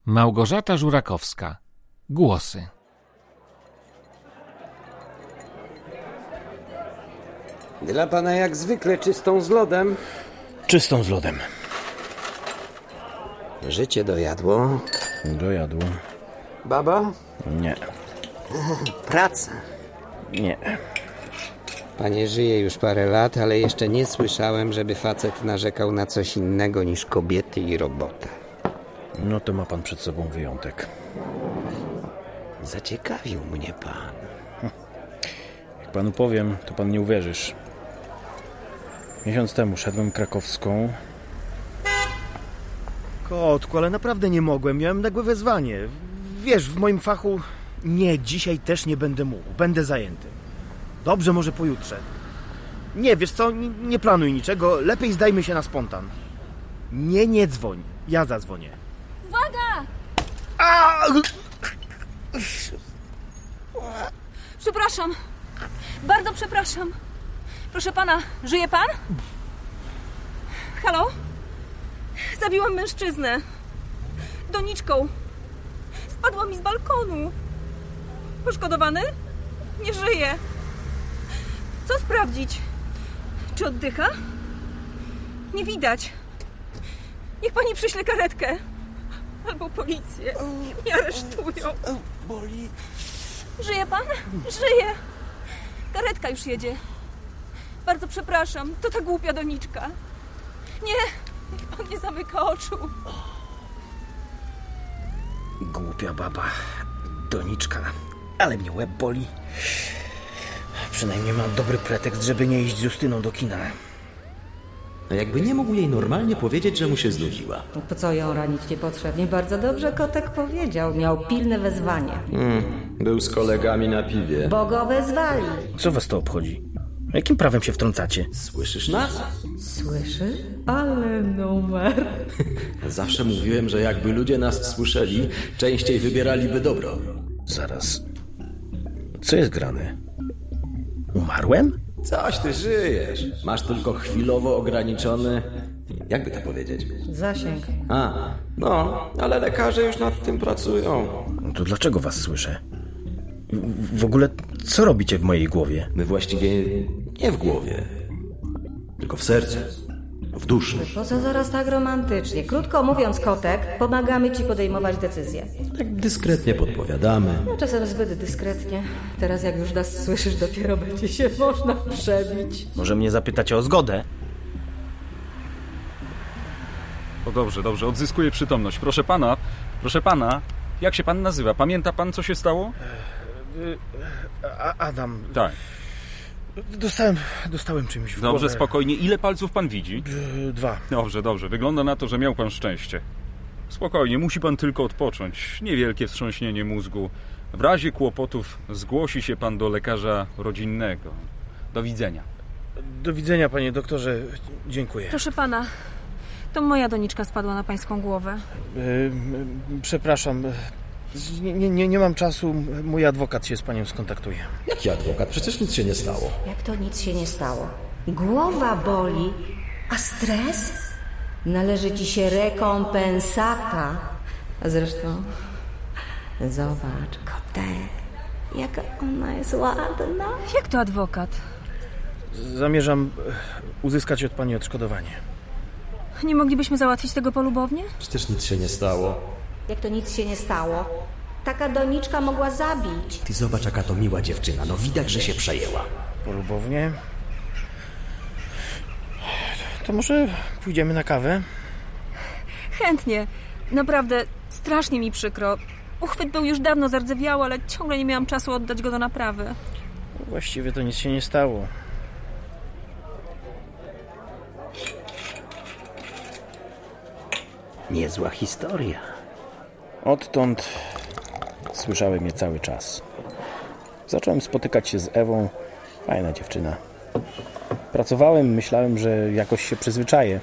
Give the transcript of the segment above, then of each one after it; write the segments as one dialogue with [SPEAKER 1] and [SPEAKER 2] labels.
[SPEAKER 1] Małgorzata Żurakowska. Głosy.
[SPEAKER 2] Dla pana jak zwykle czystą z lodem.
[SPEAKER 3] Czystą z lodem.
[SPEAKER 2] Życie dojadło.
[SPEAKER 3] Dojadło.
[SPEAKER 2] Baba?
[SPEAKER 3] Nie.
[SPEAKER 2] Praca.
[SPEAKER 3] Nie.
[SPEAKER 2] Panie żyje już parę lat, ale jeszcze nie słyszałem, żeby facet narzekał na coś innego niż kobiety i robotę.
[SPEAKER 3] No to ma pan przed sobą wyjątek.
[SPEAKER 2] Zaciekawił mnie pan.
[SPEAKER 3] Jak panu powiem, to pan nie uwierzysz. Miesiąc temu szedłem krakowską.
[SPEAKER 4] Kotku, ale naprawdę nie mogłem. Miałem nagłe wezwanie. Wiesz, w moim fachu... Nie, dzisiaj też nie będę mógł. Będę zajęty. Dobrze, może pojutrze. Nie, wiesz co? Nie planuj niczego. Lepiej zdajmy się na spontan. Nie dzwoń. Ja zadzwonię.
[SPEAKER 5] Uwaga! Przepraszam. Bardzo przepraszam. Proszę pana, żyje pan? Halo? Zabiłam mężczyznę. Doniczką. Spadła mi z balkonu. Poszkodowany? Nie żyje. Co sprawdzić? Czy oddycha? Nie widać. Niech pani przyśle karetkę. Albo policję. Mnie aresztują.
[SPEAKER 4] Boli.
[SPEAKER 5] Żyje pan? Żyje. Karetka już jedzie. Bardzo przepraszam. To ta głupia doniczka. Nie. Niech pan nie zamyka oczu.
[SPEAKER 4] Głupia baba. Doniczka. Ale mnie łeb boli. Przynajmniej mam dobry pretekst, żeby nie iść z Justyną do kina.
[SPEAKER 6] A jakby nie mógł jej normalnie powiedzieć, że mu się znudziła.
[SPEAKER 7] Po co ją ranić niepotrzebnie? Bardzo dobrze kotek powiedział. Miał pilne wezwanie.
[SPEAKER 6] Był z kolegami na piwie.
[SPEAKER 7] Bo go wezwali.
[SPEAKER 4] Co was to obchodzi? Jakim prawem się wtrącacie?
[SPEAKER 6] Słyszysz nas?
[SPEAKER 7] Słyszysz? Ale numer.
[SPEAKER 6] Zawsze mówiłem, że jakby ludzie nas słyszeli, częściej wybieraliby dobro.
[SPEAKER 4] Zaraz. Co jest grane? Umarłem?
[SPEAKER 6] Coś ty żyjesz. Masz tylko chwilowo ograniczony... Jakby to powiedzieć?
[SPEAKER 7] Zasięg.
[SPEAKER 6] No, ale lekarze już nad tym pracują.
[SPEAKER 4] No to dlaczego was słyszę? W ogóle co robicie w mojej głowie?
[SPEAKER 6] My właściwie nie w głowie, tylko w sercu, w duszy.
[SPEAKER 7] Po co zaraz tak romantycznie? Krótko mówiąc, kotek, pomagamy ci podejmować decyzje.
[SPEAKER 6] Tak dyskretnie podpowiadamy.
[SPEAKER 7] No, czasem zbyt dyskretnie. Teraz jak już nas słyszysz, dopiero będzie się można przebić.
[SPEAKER 4] Może mnie zapytacie o zgodę?
[SPEAKER 8] O dobrze, odzyskuję przytomność. Proszę pana, jak się pan nazywa? Pamięta pan, co się stało?
[SPEAKER 4] Adam.
[SPEAKER 8] Tak.
[SPEAKER 4] Dostałem czymś w
[SPEAKER 8] Dobrze,
[SPEAKER 4] głowę.
[SPEAKER 8] spokojnie. Ile palców pan widzi?
[SPEAKER 4] 2.
[SPEAKER 8] Dobrze. Wygląda na to, że miał pan szczęście. Spokojnie, musi pan tylko odpocząć. Niewielkie wstrząśnienie mózgu. W razie kłopotów zgłosi się pan do lekarza rodzinnego. Do widzenia.
[SPEAKER 4] Do widzenia, panie doktorze. Dziękuję.
[SPEAKER 5] Proszę pana, to moja doniczka spadła na pańską głowę.
[SPEAKER 4] Przepraszam. Nie mam czasu. Mój adwokat się z panią skontaktuje.
[SPEAKER 6] Jaki adwokat? Przecież nic się nie stało.
[SPEAKER 7] Jak to nic się nie stało? Głowa boli, a stres? Należy ci się rekompensata. A zresztą, zobacz, kotek, jaka ona jest ładna.
[SPEAKER 5] Jak to adwokat?
[SPEAKER 4] Zamierzam uzyskać od pani odszkodowanie.
[SPEAKER 5] Nie moglibyśmy załatwić tego polubownie?
[SPEAKER 6] Przecież nic się nie stało.
[SPEAKER 7] Jak to nic się nie stało? Taka doniczka mogła zabić.
[SPEAKER 6] Ty zobacz, jaka to miła dziewczyna. No widać, że się przejęła.
[SPEAKER 4] Polubownie? To może pójdziemy na kawę?
[SPEAKER 5] Chętnie. Naprawdę, strasznie mi przykro. Uchwyt był już dawno zardzewiały, ale ciągle nie miałam czasu oddać go do naprawy.
[SPEAKER 4] Właściwie to nic się nie stało.
[SPEAKER 2] Niezła historia.
[SPEAKER 3] Odtąd słyszałem je cały czas. Zacząłem spotykać się z Ewą. Fajna dziewczyna. Pracowałem, myślałem, że jakoś się przyzwyczaję.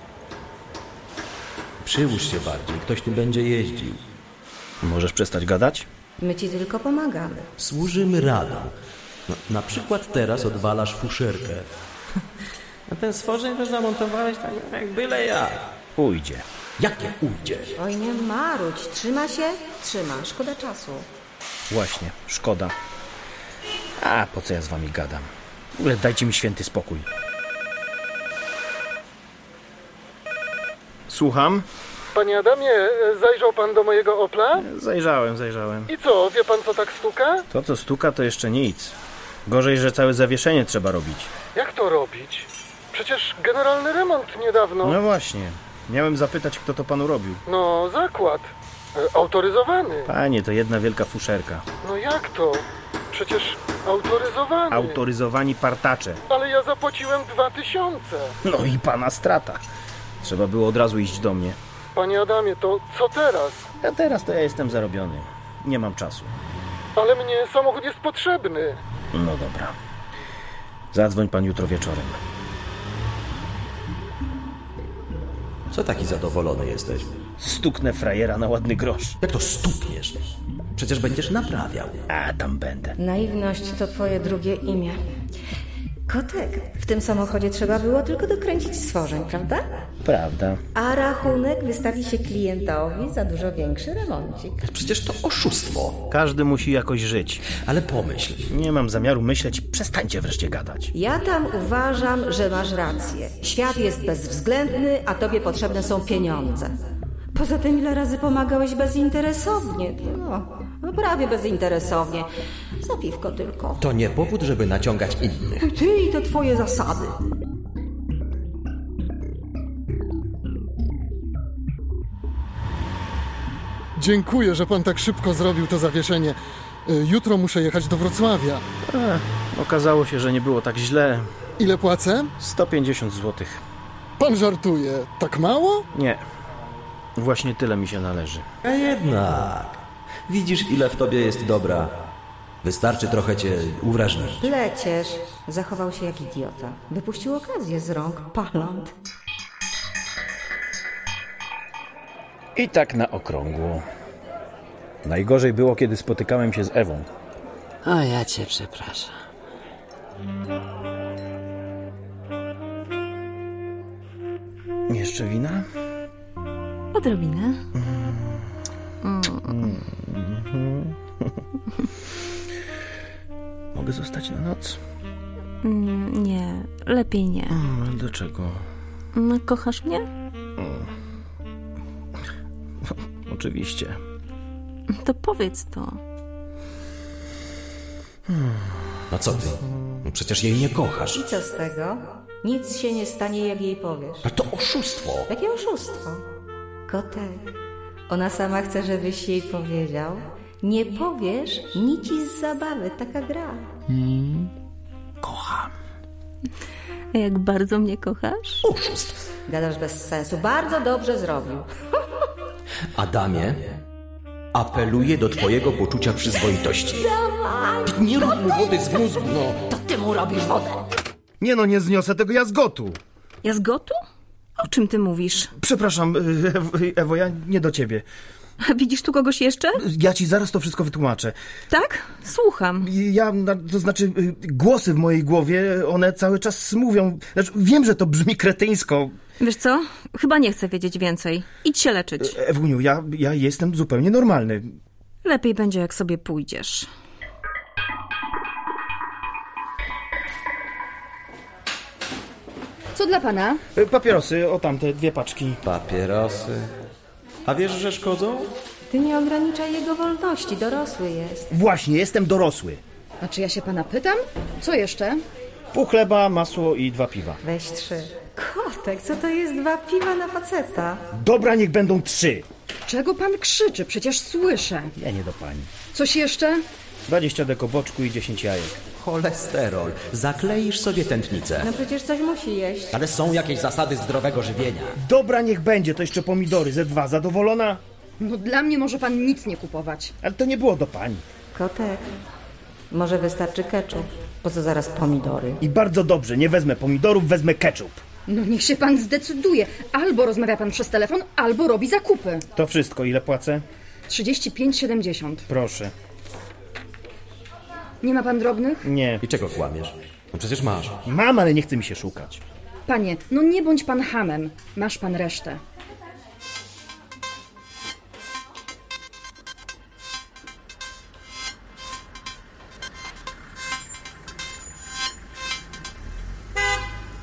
[SPEAKER 6] Przyłóż się bardziej, ktoś tu będzie jeździł.
[SPEAKER 3] Możesz przestać gadać?
[SPEAKER 7] My ci tylko pomagamy.
[SPEAKER 6] Służymy radą. No, na przykład teraz odwalasz fuszerkę. A ten stworzeń to zamontowałeś tak jak byle jak.
[SPEAKER 3] Pójdzie.
[SPEAKER 6] Jakie ujdzie?
[SPEAKER 7] Oj, nie marudź. Trzyma się? Trzyma. Szkoda czasu.
[SPEAKER 3] Właśnie, szkoda. A po co ja z wami gadam? W ogóle dajcie mi święty spokój.
[SPEAKER 4] Słucham?
[SPEAKER 9] Panie Adamie, zajrzał pan do mojego Opla?
[SPEAKER 4] Zajrzałem.
[SPEAKER 9] I co, wie pan co tak stuka?
[SPEAKER 4] To, co stuka, to jeszcze nic. Gorzej, że całe zawieszenie trzeba robić.
[SPEAKER 9] Jak to robić? Przecież generalny remont niedawno.
[SPEAKER 4] No właśnie. Miałem zapytać, kto to panu robił.
[SPEAKER 9] No, zakład. Autoryzowany.
[SPEAKER 4] Panie, to jedna wielka fuszerka.
[SPEAKER 9] No jak to? Przecież autoryzowany.
[SPEAKER 4] Autoryzowani partacze.
[SPEAKER 9] Ale ja zapłaciłem 2000.
[SPEAKER 4] No i pana strata. Trzeba było od razu iść do mnie.
[SPEAKER 9] Panie Adamie, to co teraz?
[SPEAKER 4] A teraz to ja jestem zarobiony. Nie mam czasu.
[SPEAKER 9] Ale mnie samochód jest potrzebny.
[SPEAKER 4] No dobra. Zadzwoń pan jutro wieczorem.
[SPEAKER 6] Co taki zadowolony jesteś?
[SPEAKER 4] Stuknę frajera na ładny grosz.
[SPEAKER 6] Jak to stukniesz? Przecież będziesz naprawiał.
[SPEAKER 4] A, tam będę.
[SPEAKER 7] Naiwność to twoje drugie imię. Kotek, w tym samochodzie trzeba było tylko dokręcić stworzeń, prawda?
[SPEAKER 4] Prawda.
[SPEAKER 7] A rachunek wystawi się klientowi za dużo większy remoncik.
[SPEAKER 6] Przecież to oszustwo.
[SPEAKER 4] Każdy musi jakoś żyć.
[SPEAKER 6] Ale pomyśl.
[SPEAKER 4] Nie mam zamiaru myśleć. Przestańcie wreszcie gadać.
[SPEAKER 7] Ja tam uważam, że masz rację. Świat jest bezwzględny, a tobie potrzebne są pieniądze. Poza tym ile razy pomagałeś bezinteresownie? No prawie bezinteresownie. Za piwko tylko.
[SPEAKER 6] To nie powód, żeby naciągać innych.
[SPEAKER 7] Ty i te twoje zasady.
[SPEAKER 9] Dziękuję, że pan tak szybko zrobił to zawieszenie. Jutro muszę jechać do Wrocławia.
[SPEAKER 4] Okazało się, że nie było tak źle.
[SPEAKER 9] Ile płacę?
[SPEAKER 4] 150 zł.
[SPEAKER 9] Pan żartuje. Tak mało?
[SPEAKER 4] Nie. Właśnie tyle mi się należy.
[SPEAKER 6] A jednak. Widzisz, ile w tobie jest dobra. Wystarczy trochę cię uwrażliwić.
[SPEAKER 7] Pleciesz. Zachował się jak idiota. Wypuścił okazję z rąk. Palant.
[SPEAKER 3] I tak na okrągło. Najgorzej było, kiedy spotykałem się z Ewą.
[SPEAKER 2] O, ja cię przepraszam.
[SPEAKER 4] Jeszcze wina?
[SPEAKER 5] Odrobinę.
[SPEAKER 4] Mogę zostać na noc?
[SPEAKER 5] Nie, lepiej nie.
[SPEAKER 4] Ale dlaczego?
[SPEAKER 5] Kochasz mnie?
[SPEAKER 4] Oczywiście.
[SPEAKER 5] To powiedz to.
[SPEAKER 6] No co ty? No przecież jej nie kochasz.
[SPEAKER 7] I co z tego? Nic się nie stanie, jak jej powiesz.
[SPEAKER 6] A to oszustwo.
[SPEAKER 7] Jakie oszustwo? Kotek, ona sama chce, żebyś jej powiedział. Nie powiesz, nici z zabawy, taka gra.
[SPEAKER 4] Kocham.
[SPEAKER 5] A jak bardzo mnie kochasz?
[SPEAKER 6] Oszustw.
[SPEAKER 7] Gadasz bez sensu. Bardzo dobrze zrobił.
[SPEAKER 6] Adamie, apeluję do twojego poczucia przyzwoitości. Nie rób mu wody z mózgu, no.
[SPEAKER 7] To ty mu robisz wodę.
[SPEAKER 4] Nie no, nie zniosę tego jazgotu.
[SPEAKER 5] Jazgotu? O czym ty mówisz?
[SPEAKER 4] Przepraszam, Ewo, ja nie do ciebie.
[SPEAKER 5] Widzisz tu kogoś jeszcze?
[SPEAKER 4] Ja ci zaraz to wszystko wytłumaczę.
[SPEAKER 5] Tak? Słucham.
[SPEAKER 4] To znaczy, głosy w mojej głowie, one cały czas mówią. Znaczy, wiem, że to brzmi kretyńsko.
[SPEAKER 5] Wiesz co? Chyba nie chcę wiedzieć więcej. Idź się leczyć.
[SPEAKER 4] Ewuniu, ja jestem zupełnie normalny.
[SPEAKER 5] Lepiej będzie, jak sobie pójdziesz.
[SPEAKER 10] Co dla pana?
[SPEAKER 4] Papierosy, o tamte 2 paczki.
[SPEAKER 6] Papierosy. A wiesz, że szkodzą?
[SPEAKER 7] Ty nie ograniczaj jego wolności, dorosły jest.
[SPEAKER 4] Właśnie, jestem dorosły.
[SPEAKER 10] A czy ja się pana pytam? Co jeszcze?
[SPEAKER 4] Pół chleba, masło i 2 piwa.
[SPEAKER 7] Weź 3. Kotek, co to jest 2 piwa na faceta?
[SPEAKER 4] Dobra, niech będą 3.
[SPEAKER 10] Czego pan krzyczy? Przecież słyszę.
[SPEAKER 4] Ja nie do pani.
[SPEAKER 10] Coś jeszcze?
[SPEAKER 4] 20 deko boczku i 10 jajek.
[SPEAKER 6] Cholesterol. Zakleisz sobie tętnicę.
[SPEAKER 7] No przecież coś musi jeść.
[SPEAKER 6] Ale są jakieś zasady zdrowego żywienia.
[SPEAKER 4] Dobra, niech będzie, to jeszcze pomidory, ze 2. Zadowolona?
[SPEAKER 10] No dla mnie może pan nic nie kupować.
[SPEAKER 4] Ale to nie było do pani.
[SPEAKER 7] Kotek, może wystarczy ketchup. Po co zaraz pomidory?
[SPEAKER 4] I bardzo dobrze, nie wezmę pomidorów, wezmę ketchup.
[SPEAKER 10] No niech się pan zdecyduje. Albo rozmawia pan przez telefon, albo robi zakupy.
[SPEAKER 4] To wszystko, ile płacę?
[SPEAKER 10] 35,70.
[SPEAKER 4] Proszę.
[SPEAKER 10] Nie ma pan drobnych?
[SPEAKER 4] Nie.
[SPEAKER 6] I czego kłamiesz? No przecież masz.
[SPEAKER 4] Mam, ale nie chce mi się szukać.
[SPEAKER 10] Panie, no nie bądź pan hamem. Masz pan resztę.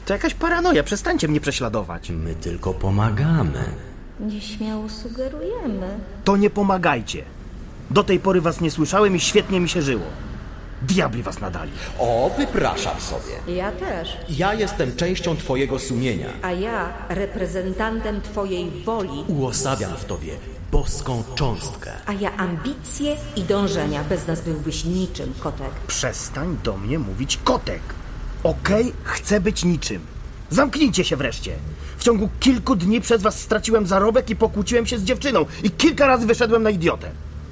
[SPEAKER 4] To jakaś paranoja, przestańcie mnie prześladować.
[SPEAKER 6] My tylko pomagamy.
[SPEAKER 7] Nieśmiało sugerujemy.
[SPEAKER 4] To nie pomagajcie. Do tej pory was nie słyszałem i świetnie mi się żyło. Diabli was nadali.
[SPEAKER 6] O, wypraszam sobie.
[SPEAKER 7] Ja też.
[SPEAKER 6] Ja jestem częścią twojego sumienia.
[SPEAKER 7] A ja reprezentantem twojej woli.
[SPEAKER 6] Uosabiam w tobie boską cząstkę.
[SPEAKER 7] A ja ambicje i dążenia. Bez nas byłbyś niczym, kotek.
[SPEAKER 4] Przestań do mnie mówić kotek. Okej, chcę być niczym. Zamknijcie się wreszcie. W ciągu kilku dni przez was straciłem zarobek i pokłóciłem się z dziewczyną. I kilka razy wyszedłem na idiotę.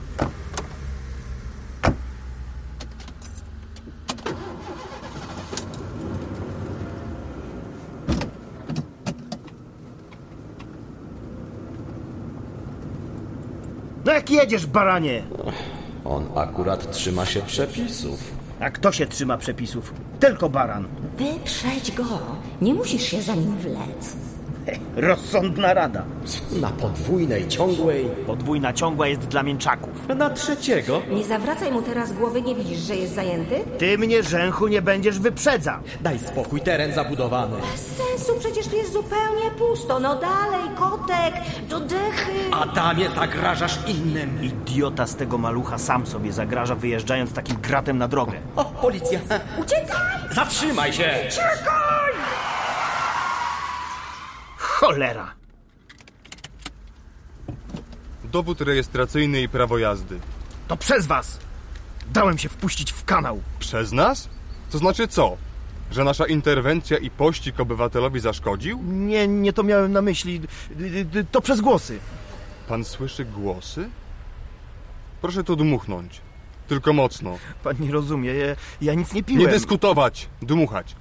[SPEAKER 4] No jak jedziesz, baranie?
[SPEAKER 6] On akurat trzyma się przepisów.
[SPEAKER 4] A kto się trzyma przepisów? Tylko baran.
[SPEAKER 7] Wyprzedź go. Nie musisz się za nim wlec.
[SPEAKER 4] Rozsądna rada.
[SPEAKER 6] Na podwójnej, ciągłej.
[SPEAKER 4] Podwójna ciągła jest dla mięczaków.
[SPEAKER 6] Na trzeciego.
[SPEAKER 7] Nie zawracaj mu teraz głowy, nie widzisz, że jest zajęty?
[SPEAKER 4] Ty mnie, Rzęchu, nie będziesz wyprzedzał.
[SPEAKER 6] Daj spokój, teren zabudowany.
[SPEAKER 7] Bez sensu, przecież tu jest zupełnie pusto. No dalej, kotek, do dechy.
[SPEAKER 6] Adamie, zagrażasz innym.
[SPEAKER 4] Idiota z tego malucha sam sobie zagraża, wyjeżdżając takim gratem na drogę.
[SPEAKER 6] O, policja.
[SPEAKER 7] Uciekaj!
[SPEAKER 6] Zatrzymaj się.
[SPEAKER 4] Cholera!
[SPEAKER 11] Dowód rejestracyjny i prawo jazdy.
[SPEAKER 4] To przez was! Dałem się wpuścić w kanał.
[SPEAKER 11] Przez nas? To znaczy co? Że nasza interwencja i pościg obywatelowi zaszkodził?
[SPEAKER 4] Nie to miałem na myśli. To przez głosy.
[SPEAKER 11] Pan słyszy głosy? Proszę tu dmuchnąć. Tylko mocno.
[SPEAKER 4] Pan nie rozumie, ja nic nie piłem.
[SPEAKER 11] Nie dyskutować, dmuchać.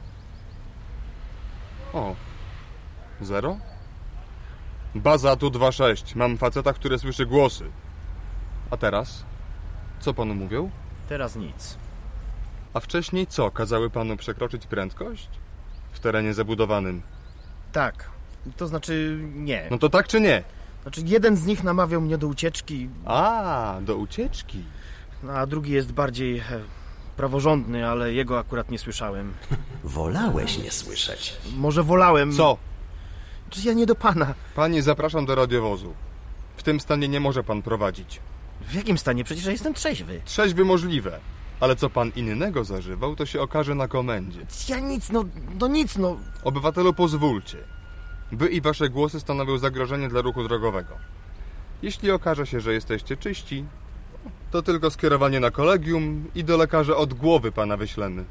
[SPEAKER 11] O. 0? Baza tu 2-6. Mam faceta, który słyszy głosy. A teraz? Co panu mówią?
[SPEAKER 4] Teraz nic.
[SPEAKER 11] A wcześniej co? Kazały panu przekroczyć prędkość? W terenie zabudowanym.
[SPEAKER 4] Tak. To znaczy nie.
[SPEAKER 11] No to tak czy nie?
[SPEAKER 4] Znaczy jeden z nich namawiał mnie do ucieczki.
[SPEAKER 11] A, do ucieczki.
[SPEAKER 4] A drugi jest bardziej praworządny, ale jego akurat nie słyszałem.
[SPEAKER 6] Wolałeś nie słyszeć.
[SPEAKER 4] Może wolałem.
[SPEAKER 11] Co?
[SPEAKER 4] Czy ja nie do pana?
[SPEAKER 11] Pani, zapraszam do radiowozu. W tym stanie nie może pan prowadzić.
[SPEAKER 4] W jakim stanie? Przecież ja jestem trzeźwy.
[SPEAKER 11] Trzeźwy możliwe. Ale co pan innego zażywał, to się okaże na komendzie.
[SPEAKER 4] Ja nic.
[SPEAKER 11] Obywatelu, pozwólcie. Wy i wasze głosy stanowią zagrożenie dla ruchu drogowego. Jeśli okaże się, że jesteście czyści, to tylko skierowanie na kolegium i do lekarza od głowy pana wyślemy.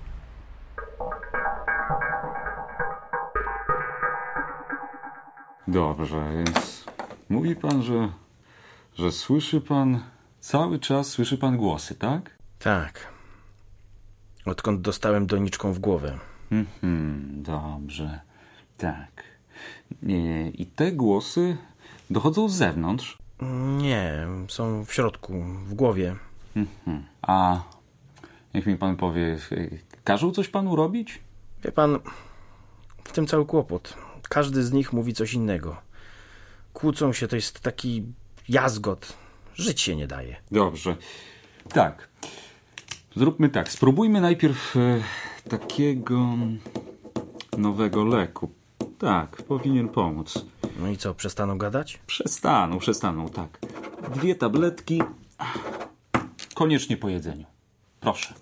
[SPEAKER 8] Dobrze, więc mówi pan, że słyszy pan, cały czas słyszy pan głosy, tak?
[SPEAKER 4] Tak. Odkąd dostałem doniczką w głowę.
[SPEAKER 8] Dobrze, tak. I te głosy dochodzą z zewnątrz?
[SPEAKER 4] Nie, są w środku, w głowie.
[SPEAKER 8] A niech mi pan powie, każą coś panu robić?
[SPEAKER 4] Wie pan, w tym cały kłopot. Każdy z nich mówi coś innego. Kłócą się, to jest taki jazgot. Żyć się nie daje.
[SPEAKER 8] Dobrze. Tak. Zróbmy tak. Spróbujmy najpierw takiego nowego leku. Tak, powinien pomóc.
[SPEAKER 4] No i co, przestaną gadać?
[SPEAKER 8] Przestaną, tak. 2 tabletki. Koniecznie po jedzeniu. Proszę.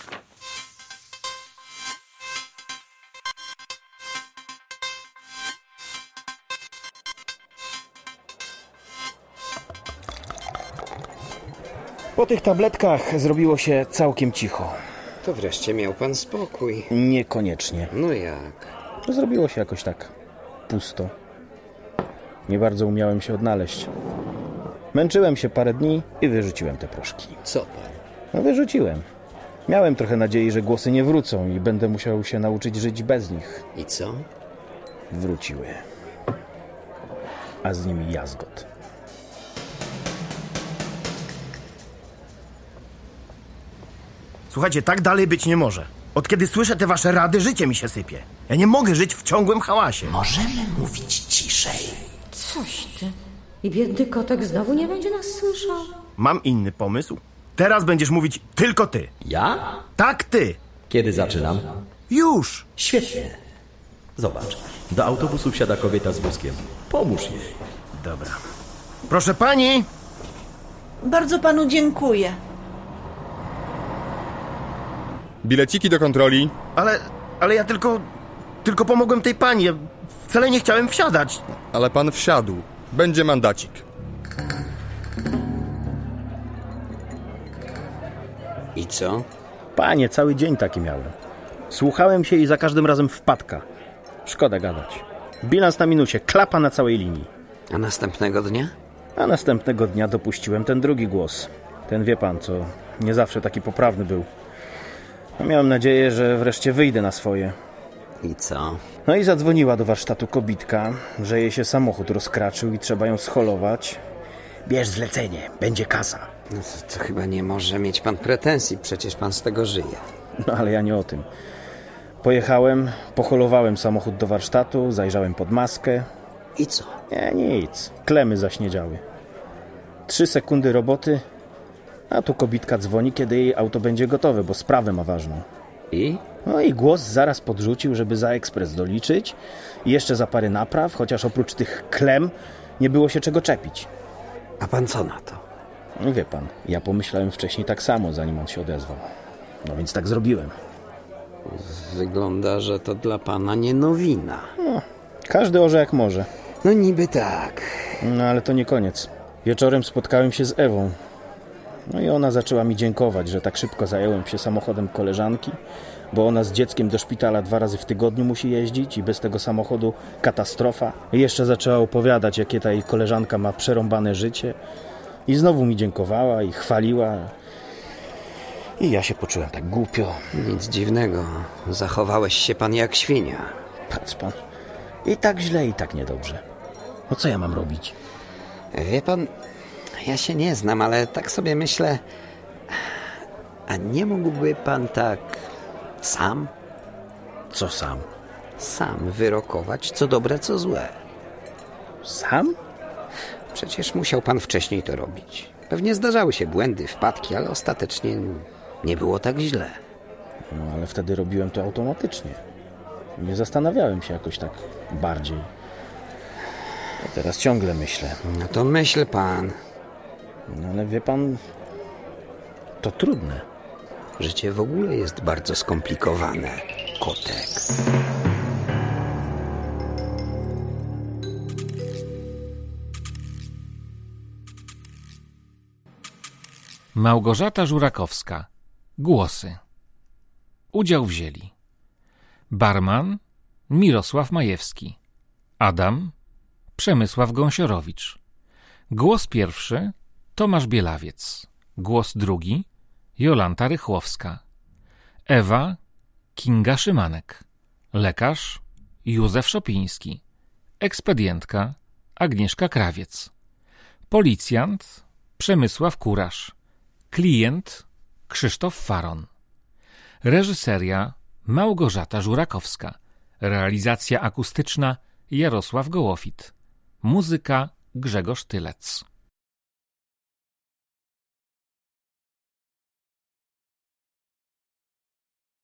[SPEAKER 4] Po tych tabletkach zrobiło się całkiem cicho.
[SPEAKER 2] To wreszcie miał pan spokój.
[SPEAKER 4] Niekoniecznie.
[SPEAKER 2] No jak?
[SPEAKER 4] Zrobiło się jakoś tak pusto. Nie bardzo umiałem się odnaleźć. Męczyłem się parę dni i wyrzuciłem te proszki.
[SPEAKER 2] Co pan?
[SPEAKER 4] No wyrzuciłem. Miałem trochę nadziei, że głosy nie wrócą i będę musiał się nauczyć żyć bez nich.
[SPEAKER 2] I co?
[SPEAKER 4] Wróciły. A z nimi jazgot. Słuchajcie, tak dalej być nie może. Od kiedy słyszę te wasze rady, życie mi się sypie. Ja nie mogę żyć w ciągłym hałasie.
[SPEAKER 6] Możemy mówić ciszej.
[SPEAKER 7] Coś ty. I biedny kotek znowu nie będzie nas słyszał?
[SPEAKER 4] Mam inny pomysł. Teraz będziesz mówić tylko ty.
[SPEAKER 6] Ja?
[SPEAKER 4] Tak, ty.
[SPEAKER 6] Kiedy zaczynam?
[SPEAKER 4] Już.
[SPEAKER 6] Świetnie. Zobacz, do autobusu wsiada kobieta z wózkiem. Pomóż jej.
[SPEAKER 4] Dobra. Proszę pani!
[SPEAKER 12] Bardzo panu dziękuję.
[SPEAKER 11] Bileciki do kontroli.
[SPEAKER 4] Ale ja tylko pomogłem tej pani. Ja wcale nie chciałem wsiadać.
[SPEAKER 11] Ale pan wsiadł. Będzie mandacik.
[SPEAKER 2] I co?
[SPEAKER 3] Panie, cały dzień taki miałem. Słuchałem się i za każdym razem wpadka. Szkoda gadać. Bilans na minusie, klapa na całej linii.
[SPEAKER 2] A następnego dnia?
[SPEAKER 3] A następnego dnia dopuściłem ten drugi głos. Ten, wie pan, co nie zawsze taki poprawny był. No, miałem nadzieję, że wreszcie wyjdę na swoje.
[SPEAKER 2] I co?
[SPEAKER 3] No i zadzwoniła do warsztatu kobitka, że jej się samochód rozkraczył i trzeba ją scholować. Bierz zlecenie, będzie kasa.
[SPEAKER 2] No to chyba nie może mieć pan pretensji, przecież pan z tego żyje.
[SPEAKER 3] No ale ja nie o tym. Pojechałem, poholowałem samochód do warsztatu, zajrzałem pod maskę.
[SPEAKER 2] I co?
[SPEAKER 3] Nie, nic. Klemy zaśniedziały. 3 sekundy roboty, a tu kobitka dzwoni, kiedy jej auto będzie gotowe, bo sprawę ma ważną.
[SPEAKER 2] I?
[SPEAKER 3] No i głos zaraz podrzucił, żeby za ekspres doliczyć i jeszcze za parę napraw, chociaż oprócz tych klem nie było się czego czepić.
[SPEAKER 2] A pan co na to?
[SPEAKER 3] No wie pan, ja pomyślałem wcześniej tak samo, zanim on się odezwał. No więc tak zrobiłem.
[SPEAKER 2] Wygląda, że to dla pana nie nowina.
[SPEAKER 3] No, każdy orze jak może.
[SPEAKER 2] No niby tak.
[SPEAKER 3] No ale to nie koniec. Wieczorem spotkałem się z Ewą. No i ona zaczęła mi dziękować, że tak szybko zająłem się samochodem koleżanki, bo ona z dzieckiem do szpitala 2 razy w tygodniu musi jeździć i bez tego samochodu katastrofa. I jeszcze zaczęła opowiadać, jakie ta jej koleżanka ma przerąbane życie. I znowu mi dziękowała i chwaliła. I ja się poczułem tak głupio.
[SPEAKER 2] Nic dziwnego. Zachowałeś się pan jak świnia.
[SPEAKER 3] Patrz pan. I tak źle, i tak niedobrze. No co ja mam robić?
[SPEAKER 2] Wie pan, ja się nie znam, ale tak sobie myślę... A nie mógłby pan tak... sam?
[SPEAKER 3] Co sam?
[SPEAKER 2] Sam wyrokować, co dobre, co złe.
[SPEAKER 3] Sam?
[SPEAKER 2] Przecież musiał pan wcześniej to robić. Pewnie zdarzały się błędy, wpadki, ale ostatecznie nie było tak źle.
[SPEAKER 3] No ale wtedy robiłem to automatycznie. Nie zastanawiałem się jakoś tak bardziej. A teraz ciągle myślę.
[SPEAKER 2] No to myśl pan.
[SPEAKER 3] No ale wie pan, to trudne.
[SPEAKER 2] Życie w ogóle jest bardzo skomplikowane, kotek.
[SPEAKER 1] Małgorzata Żurakowska. Głosy. Udział wzięli barman Mirosław Majewski, Adam Przemysław Gąsiorowicz, głos pierwszy Tomasz Bielawiec, głos drugi Jolanta Rychłowska, Ewa Kinga Szymanek, lekarz Józef Szopiński, ekspedientka Agnieszka Krawiec, policjant Przemysław Kurasz, klient Krzysztof Faron. Reżyseria Małgorzata Żurakowska. Realizacja akustyczna Jarosław Gołofit. Muzyka Grzegorz Tylec.